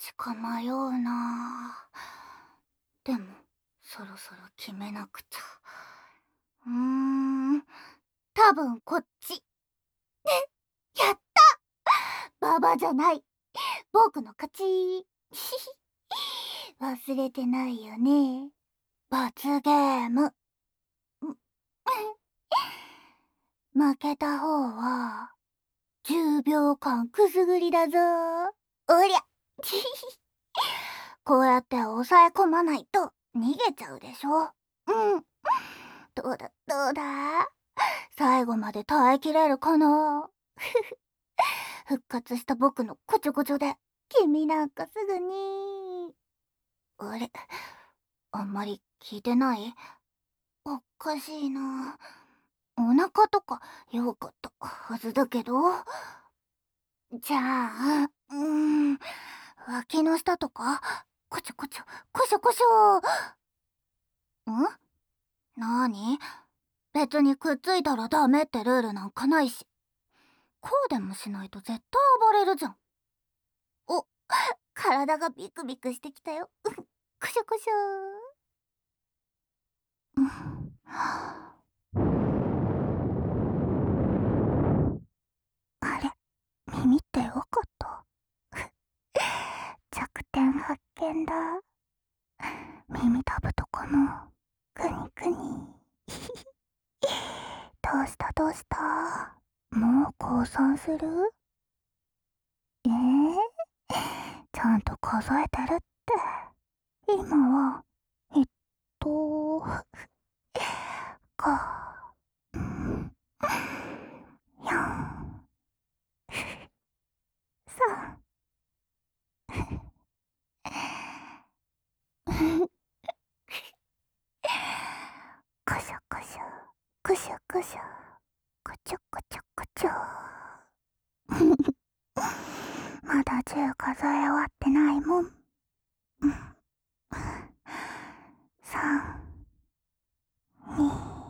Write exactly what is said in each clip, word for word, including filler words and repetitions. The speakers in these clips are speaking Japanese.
ちか迷うな。でも、そろそろ決めなくちゃ。うーん、多分こっち。やった、ババじゃない。僕の勝ち。忘れてないよね。罰ゲーム。負けた方は、じゅうびょうかんくすぐりだぞ。おりゃ。こうやって抑え込まないと逃げちゃうでしょ。うん。どうだ、どうだ、最後まで耐えきれるかな。復活した僕のこちょこちょで、君なんかすぐに。あれ、あんまり聞いてない？おかしいな。お腹とかよかったはずだけど。じゃあ、うーん、脇の下とか、こちょこちょ、こしょこしょ。ん？なーに？別にくっついたらダメってルールなんかないし。こうでもしないと絶対暴れるじゃん。お、体がビクビクしてきたよ。こしょこしょ。うん、あれ、耳ってよかった。弱点発見だ。耳たぶとかもくにくに。どうしたどうした、もう降参する？えー、ちゃんと数えてるって。今はえっとか、うん、よん、さん。こしょこしょ、こしょこしょ、こちょこちょこちょ。まだじゅう数え終わってないもん。さん、に、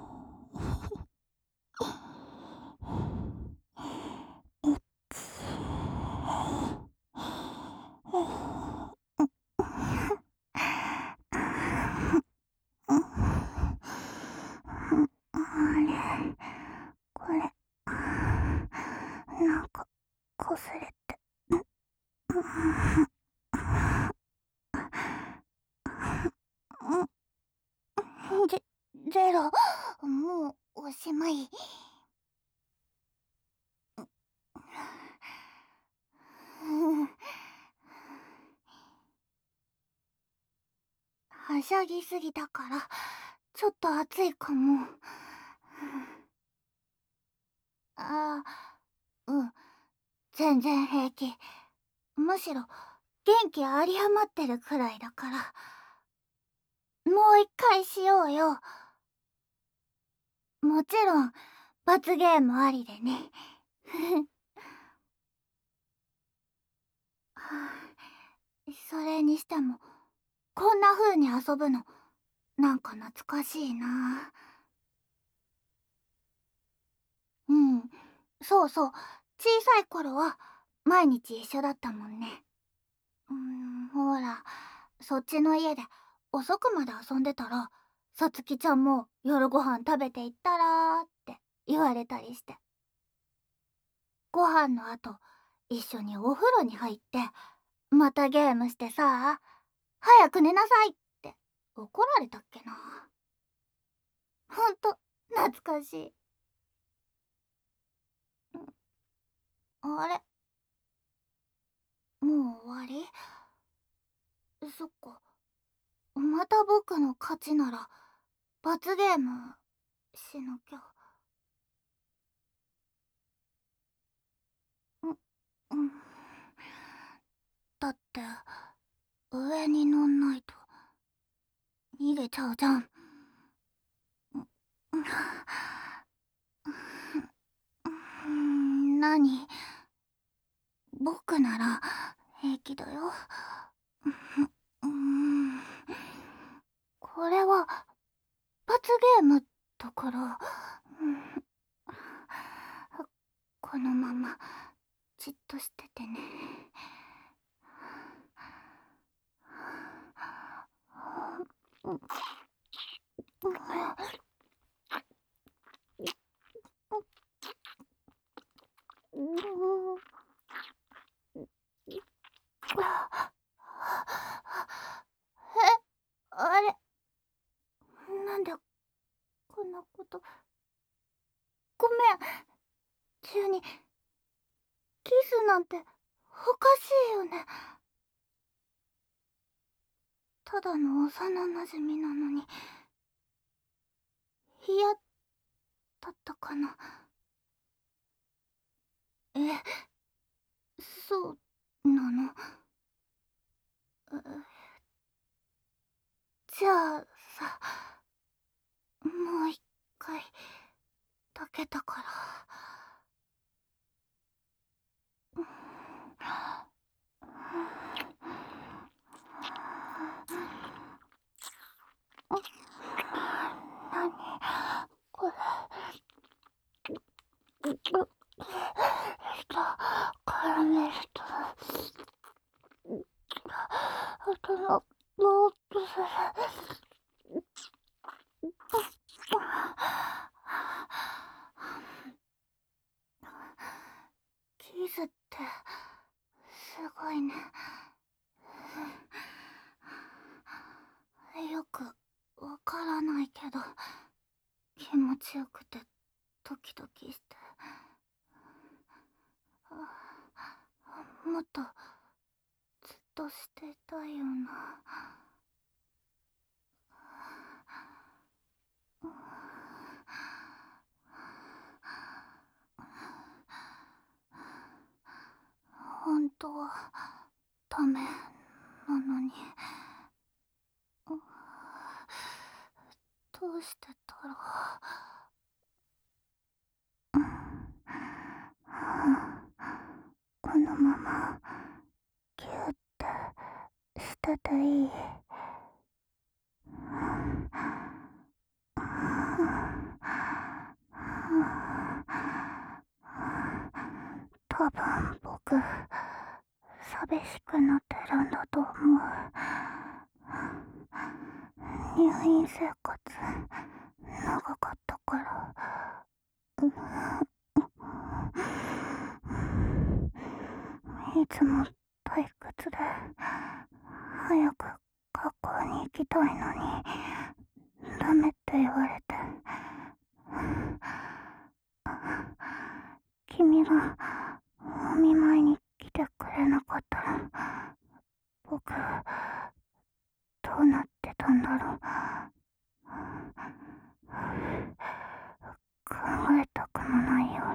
いち。あれ、これ、なんか、こすれて。ゼ、ゼロ。もう、おしまい。はしゃぎすぎたから、ちょっと暑いかも。ああ、うん、全然平気。むしろ、元気あり余ってるくらいだから。もう一回しようよ。もちろん、罰ゲームありでね。はあ、それにしても、こんな風に遊ぶの、なんか懐かしいな。うん、そうそう、小さい頃は、毎日一緒だったもんね。うーん、ほら、そっちの家で遅くまで遊んでたら、さつきちゃんも夜ご飯食べていったらーって言われたりして。ご飯の後、一緒にお風呂に入って、またゲームしてさ、早く寝なさいって怒られたっけな。ほんと、懐かしい。あれ、もう終わり？そっか。また僕の勝ちなら、罰ゲームしなきゃ。う、うん。だって、上に乗んないと、逃げちゃうじゃん。うん、何？僕なら平気だよ。うん、これは罰ゲームだから、うん、このままじっとしててね。 あれ、なんでこんなこと。ごめん、急にキスなんておかしいよね。ただの幼なじみなのに嫌だったかな。え、そうなの。うじゃあさ、もう一回だけだから。なにこれ。カラメルとあとのもっとする。キスってすごいね。よくわからないけど気持ちよくてドキドキして、もっとずっとしていたいよな。本当はダメなのに、どうしてだろう。このままギュッてしてていい？多分僕寂しくなってるんだと思う。入院生活長かったから。いつも退屈で早く学校に行きたいのにダメって言われて、君がお見舞いに来てくれなかったら僕どうなってたんだろう。考えたくもないよ。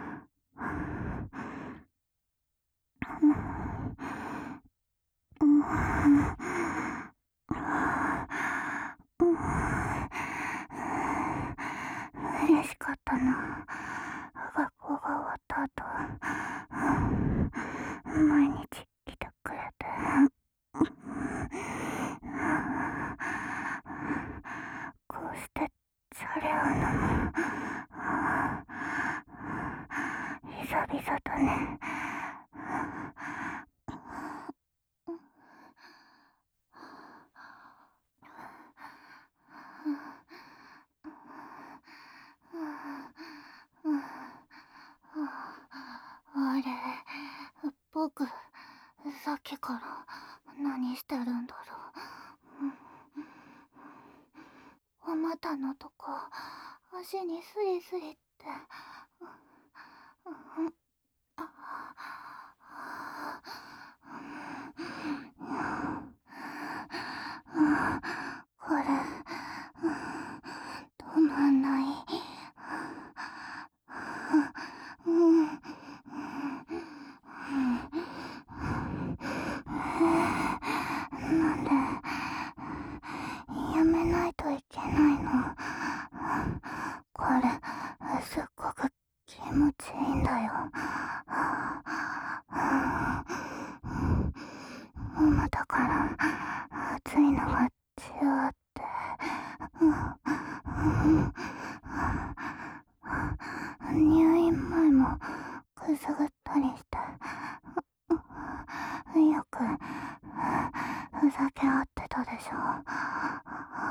嬉しかったな、学校が終わった後毎日来てくれて。こうしてシャレを飲む久々だね。あれ、僕さっきから何してるんだろう。お股のとこ足にスリスリって。これ止まんない。なんでやめないといけないの。これすっごく気持ちいいんだよ。お股から熱いのがじゅわって。入院前もくすぐったりして、よくふざけ合ってたでしょ。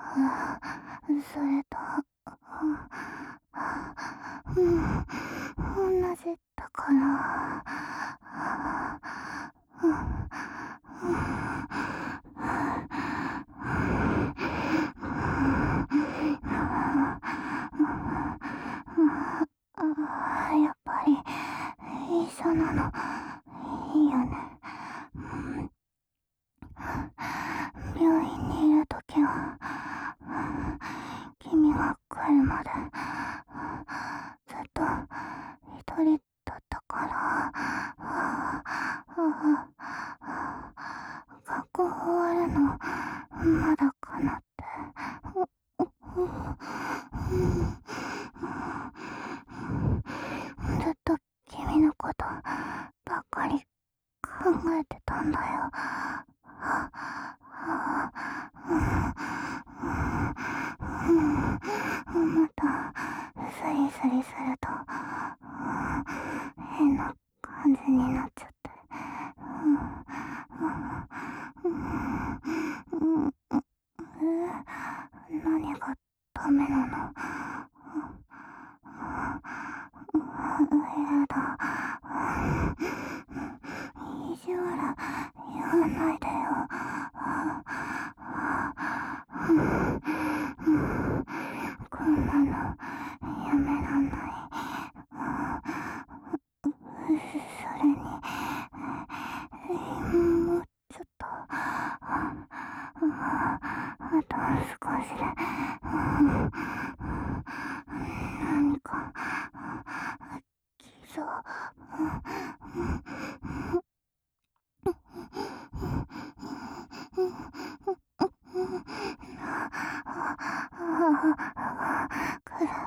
それと、うん、同じだから。やっぱり一緒なのいいよね。病院にいるときは君が来るまでずっと一人だったから。学校終わるのまだかなって。ずっと君のことばっかり考えてたんだよ。またスリスリすると変な感じになっちゃって。何がダメなの？やだ。意地悪言わないでよ。こんなのやめらんない。それにもうちょっとあと少しで何か来そう。来る。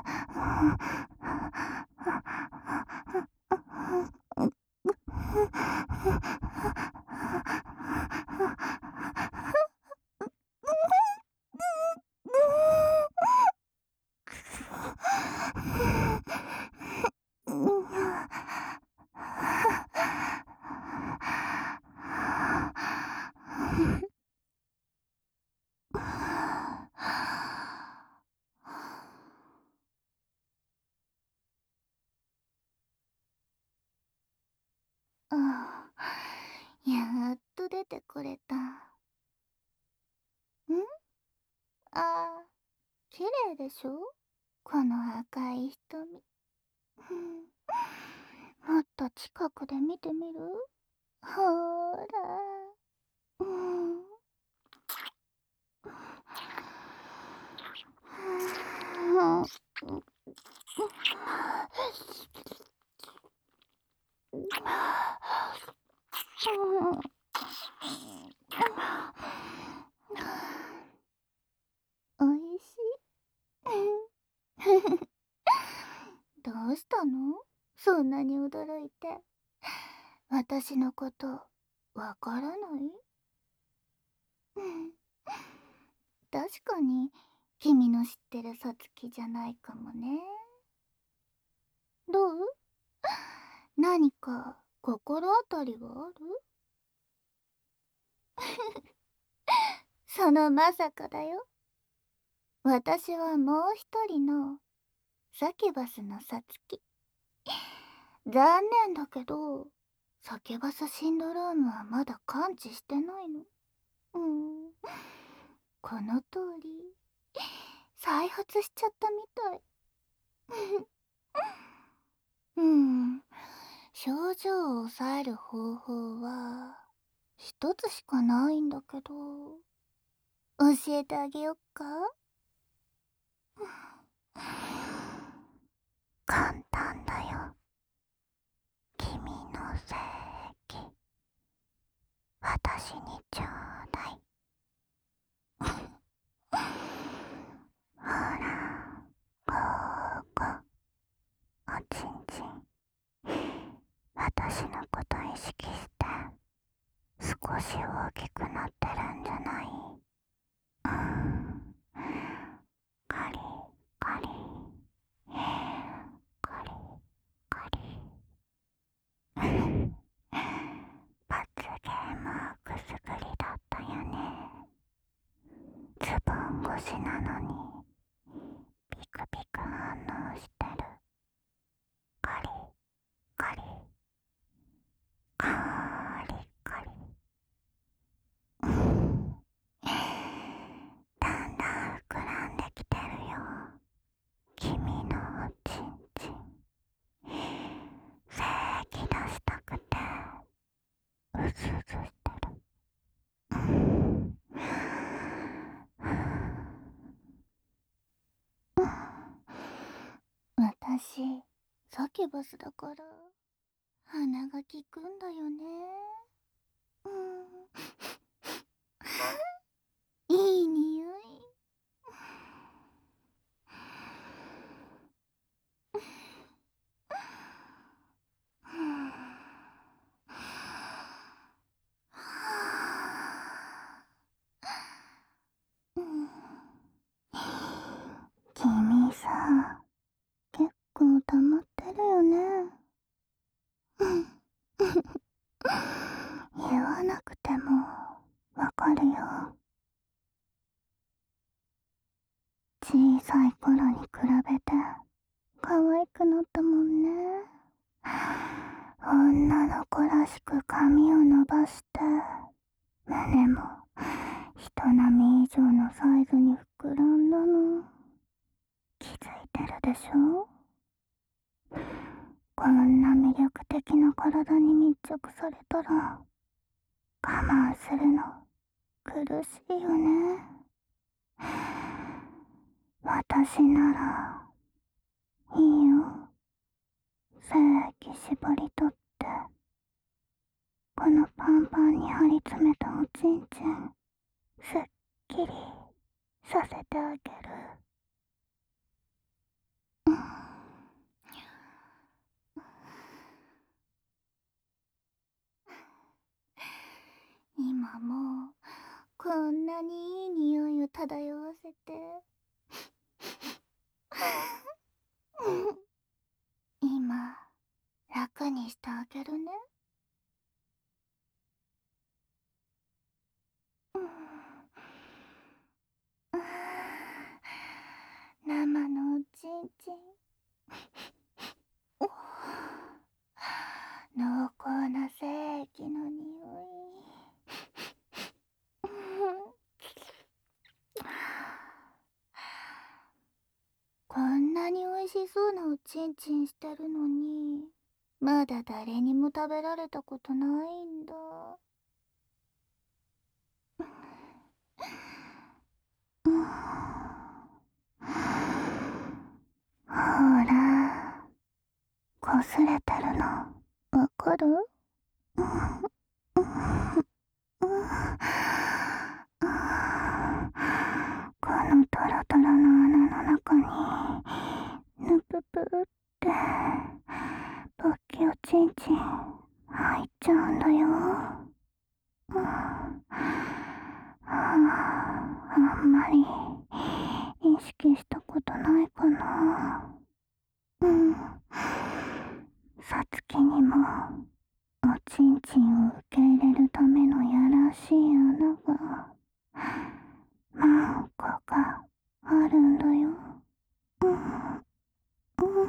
ああ、やっと出てくれた。ん？ああ、綺麗でしょ？この赤い瞳。もっと近くで見てみる？ほーら。うん。おいしい。どうしたの？そんなに驚いて。私のことわからない？確かに君の知ってるさつきじゃないかもね。どう？何か心当たりはある？そのまさかだよ。私はもう一人のサキュバスのさつき。残念だけどサキュバスシンドロームはまだ完治してないの。うん、この通り再発しちゃったみたい。うん、症状を抑える方法は一つしかないんだけど、教えてあげよっか？簡単だよ。君の正義、私にちょうだい。ほら、ここ、おちんちん。私のこと意識して少し大きくなってるんじゃない？うん、カリカリカリカリ。罰ゲームはくすぐりだったよね。ズボン越年なのにピクピク反応してる。カリカリカリカリ。だんだん膨らんできてるよ、君のおちんちん。精液出したくてうずうずしてる。私サキュバスだから鼻が利くんだよね。うんいい匂い。君さ、結構黙ってるよね。言わなくてもわかるよ。小さい頃に比べて可愛くなったもんね。女の子らしく髪を伸ばして胸も人並み以上のサイズに膨らんだの気づいてるでしょ。こんな魅力的な体に密着されたら我慢するの苦しいよね。私ならいいよ。精液絞り取ってこのパンパンに張り詰めたおちんちんすっきりさせてあげる。今もうこんなにいい匂いを漂わせて今楽にしてあげるね。生のおちんちん濃厚な精液の匂い。こんなに美味しそうなおちんちんしてるのにまだ誰にも食べられたことないんだ。ほらこすれてるのわかる？このトロトロの穴の中にぬぷぷってポッキおちんちん入っちゃうんだよ。うん、あんまり意識したことないかな。うん。さつきにもおちんちんを受け入れるためのやらしい穴が何個かあるんだよ。うん、うん、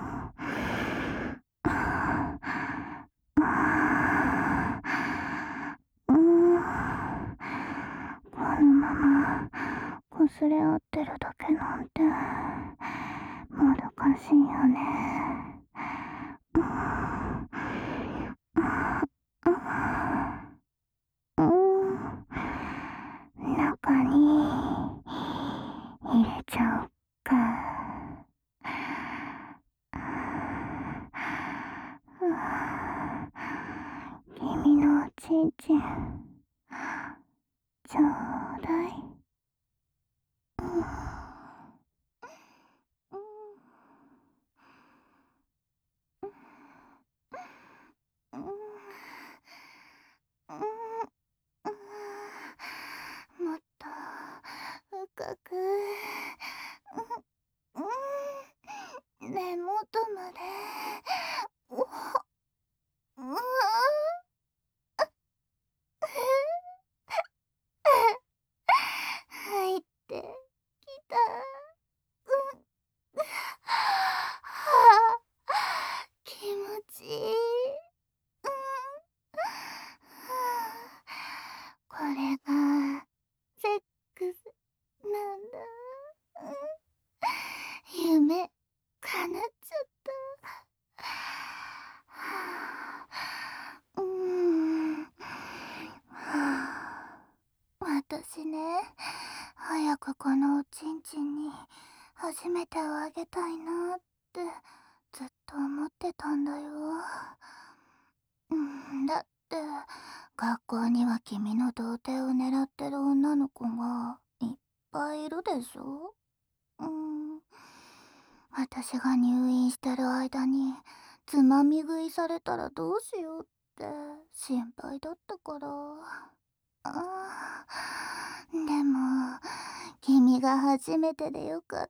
うん、このままこすれ合ってるだけなんてもどかしいよね。うん、うん、中に入れちゃおっか。君のおちんちんちょうだい。うん、うん、うん、もっと深く、うん、根元まで。おうわ入ってきた。 私ね、早くこのおちんちんに初めてをあげたいなってずっと思ってたんだよ。うん、だって学校には君の童貞を狙ってる女の子がいっぱいいるでしょ。うん、私が入院してる間につまみ食いされたらどうしようって心配だったから。あーでも君が初めてでよかった。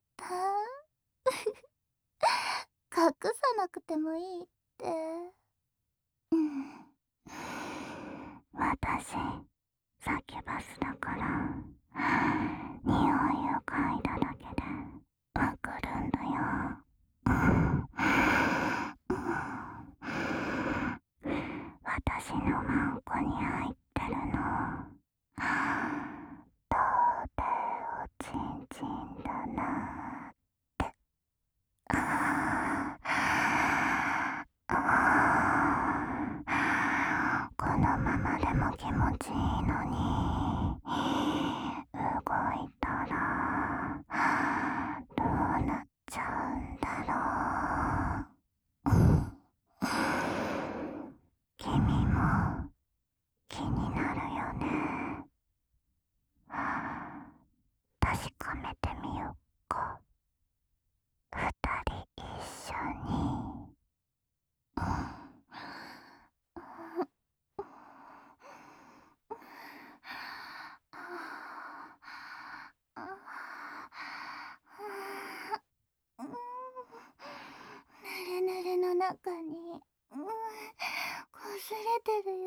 隠さなくてもいいって。うん、私サキュバスだから匂いを嗅いだだけでわかるんだよ。私のマンコに入ってるのどうでおちんちんだなって。ああ、このままでも気持ちいいのに動いたらどうなっちゃうんだろう。君も気になるよね。確かめてみよっか。二人一緒に。ぬるぬるの中に、うん、こすれてるよ。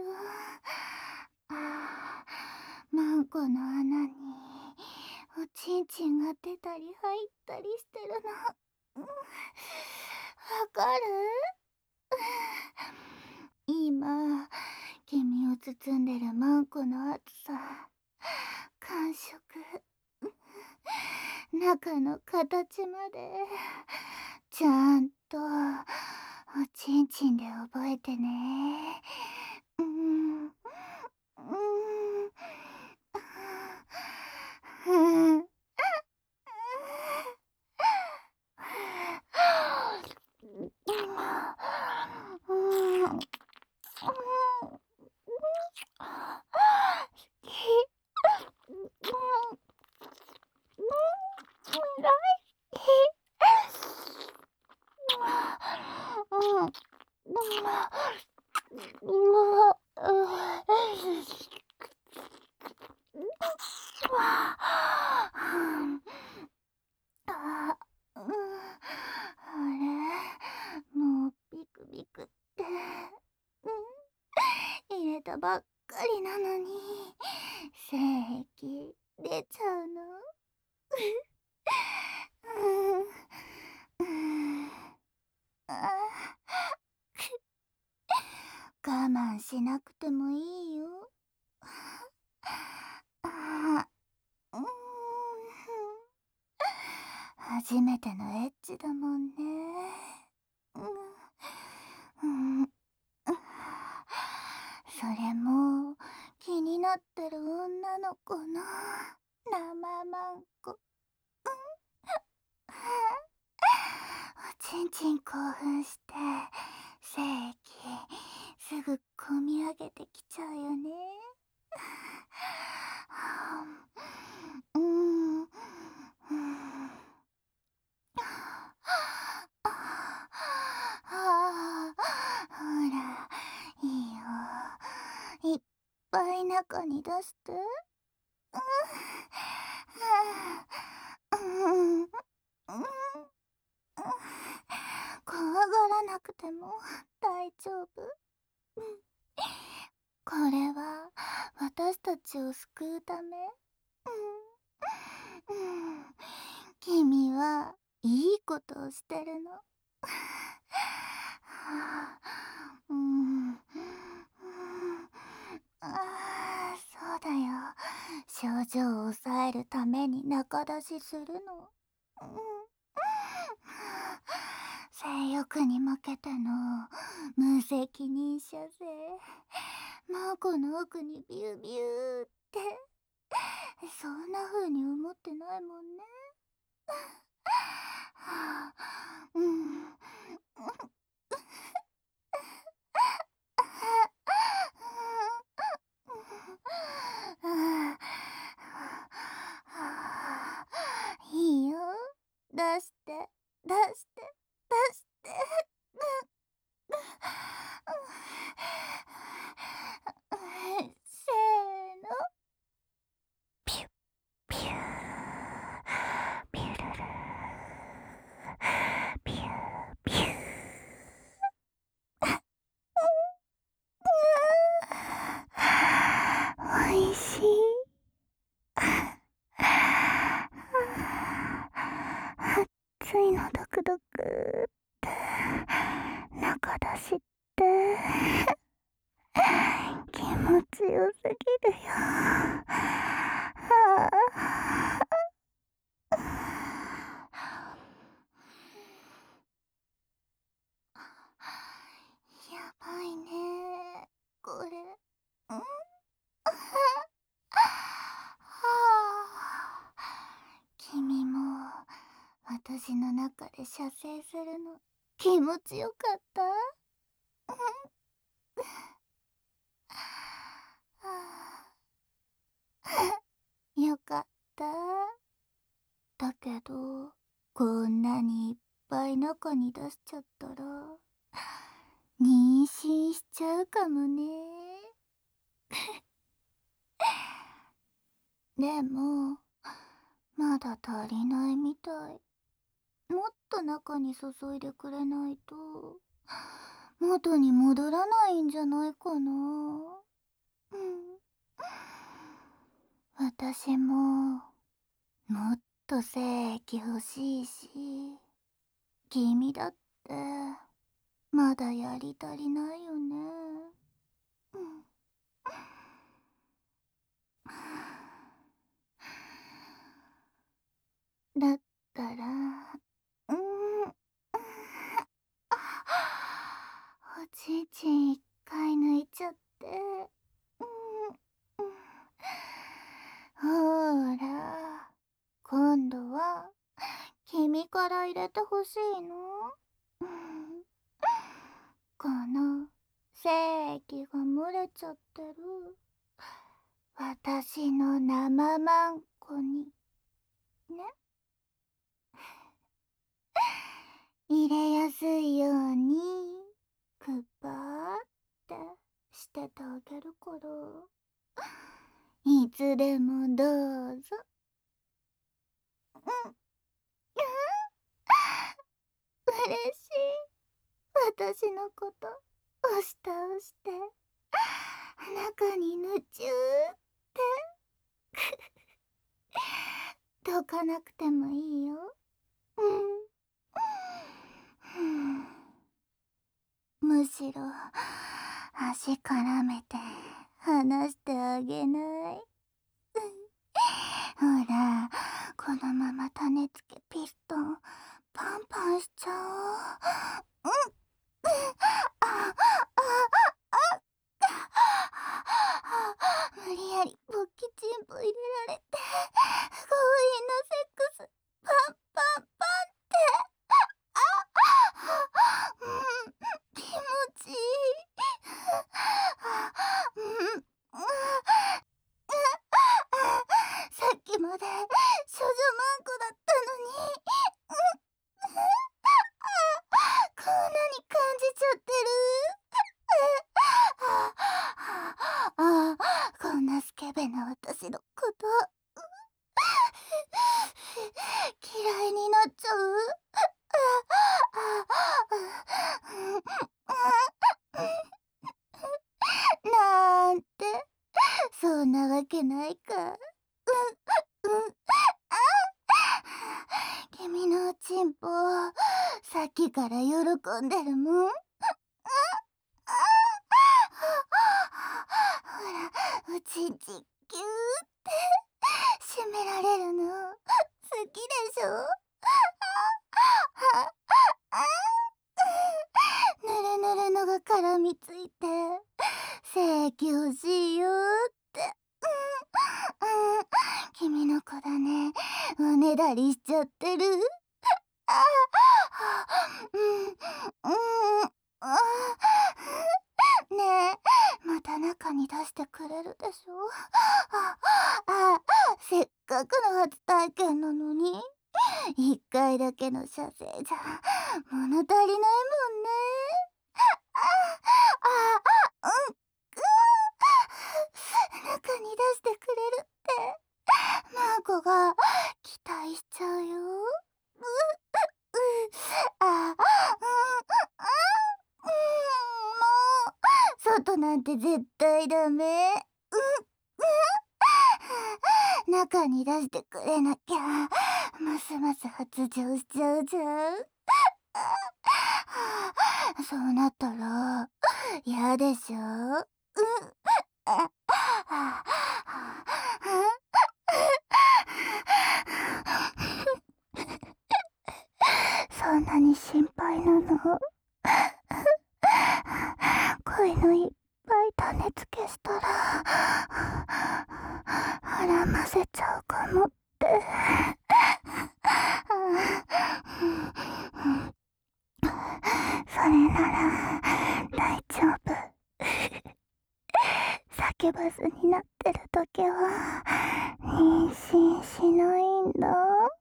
あー、マンコの穴におちんちんが出たり入ったりしてるの。うん、わかる？今、君を包んでるマンコの厚さ、感触、中の形まで、ちゃんと、おちんちんで覚えてね。うん、うん、うん、うん、あ、うん、あれ、もうビクビクって、うん、入れたばっかりなのに、精液出ちゃうの。うん、うん、あ、我慢しなくてもいいよ。あ、うん、初めてのエッチだもんね。うん、うん、それも気になってる女の子の生マンコ。おちんちん興奮して精液すぐこみ上げてきちゃうよね。うん、うん、ああ、ほら、いいよ。いっぱい中に出して。うん、うん、怖がらなくても大丈夫。これは私たちを救うため。うん、うん、君はいいことをしてるの。うん、うん、ああ、そうだよ。症状を抑えるために仲出しするの。うん、性欲に負けての無責任射精。マーコの奥にビュービューってそんな風に思ってないもんね。うん。いいよ。出して、出して、出して。せーの。ピュッピュー。ピュルルピューピュー。おいしい。暑いのドクドクって中出しって気持ちよすぎるよ。はあ、やばいねこれ。んはあ、君も私の中で射精するの気持ちよかった？よかった。だけど、こんなにいっぱい中に出しちゃったら、妊娠しちゃうかもね。でも、まだ足りないみたい。もっと中に注いでくれないと、元に戻らないんじゃないかな。うん。私も、もっと精液欲しいし、君だって、まだやり足りないよね。うん。だったら、うん、おちんちん一回抜いちゃって、うん、ほーら、今度は君から入れてほしいの？うん、この精液が漏れちゃってる私の生マンコにね。入れやすいようにクッパーってしててあげるからいつでもどうぞ。うん、嬉しい。私のこと押し倒して中に夢中ってどかなくてもいいよ。うん、むしろ足絡めて離してあげない？ほら、このまま種付けピストンパンパンしちゃおう。うん、あ、あ、あ、あ、無理やり勃起チンポ入れられて強引なセックスパンパンパンって、あ、うん、気持ちいい。うん、さっきまで少女マンコだったのに、こんなに感じちゃってる。ああ、こんなスケベな私のこと嫌いになっちゃう。なんて、そんなわけないか。うん、うん、君のおちんぽさっきから喜んでるもん。ほら、おちんちんぎゅーって締められるの好きでしょ？ぬるぬるのが絡みついて精液欲しいよって、うん、うん、 君の子だね。おねだりしちゃってる。あうん、うん、あねえ、また中に出してくれるでしょ。あ、あ、せっかくの初体験なのに、一回だけの射精じゃ物足りないもんね。あ、あ、あ、うん、く中に出してくれるって、マーコが期待しちゃうよ。う、う、あ、うん、あ、うん、もう、外なんて絶対ダメ。うん、うん、中に出してくれなきゃ、ますます発情しちゃうじゃん。そうなったら、嫌でしょ。うん、あ、あ、そんなに心配なの？恋のいっぱい種付けしたら腹ませちゃうかもって。それなら大丈夫。叫ばずになってる時は妊娠しないんだ。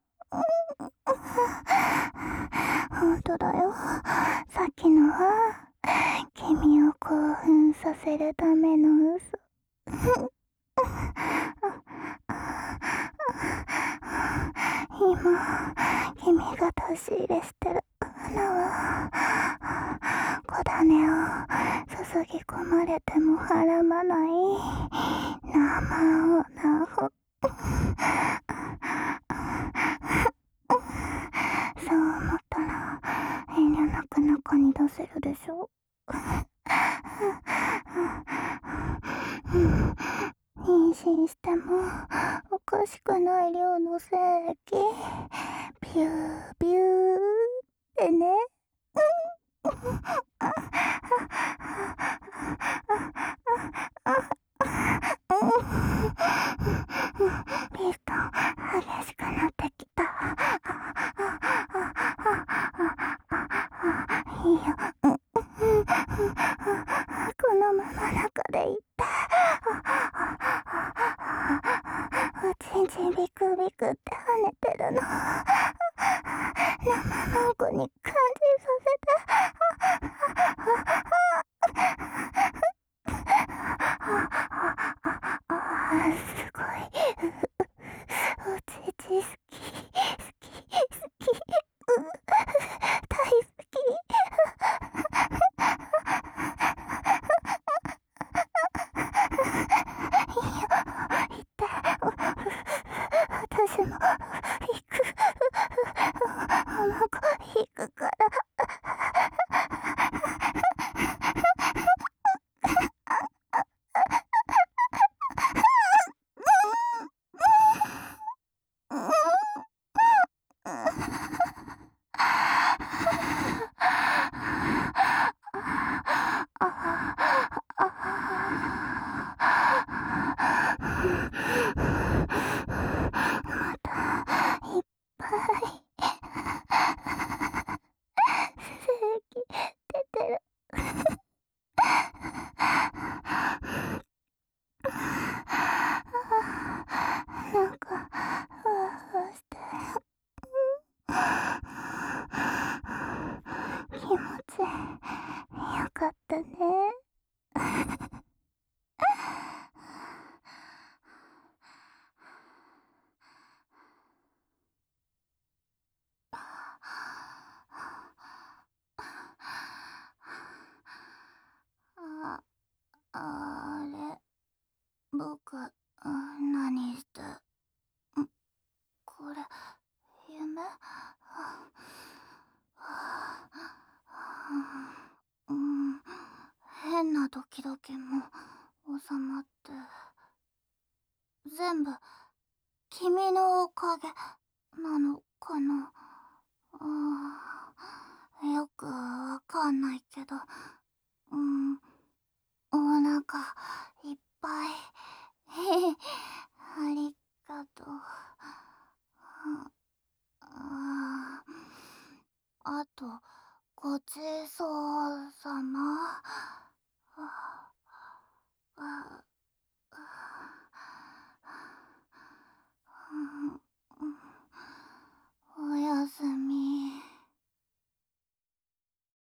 ほんとだよ。さっきのは君を興奮させるための嘘。今君が出し入れしてる花は小種を注ぎ込まれてもはらまない生女ほ。そう思ったら遠慮なく中に出せるでしょ。妊娠してもおかしくない量の精液ビュービューってね。ピストン激しくなってきた。いいよ、このまま中でいって、おちんちんビクビクって跳ねてるの生マンコに感じさせて。すごい。おちち好き、好き、好き、う、大好き。いいよ、行って。私も行く。おまこ行くから。またいっぱい精液出てる。なんかふわふわして気持ちよかったね。あ、あれ、僕、何して、ん、これ、夢？うん、変なドキドキも収まって、全部君のおかげなのかな。あ、よくわかんないけど、うん、お腹いっぱい。ありがとう。 様。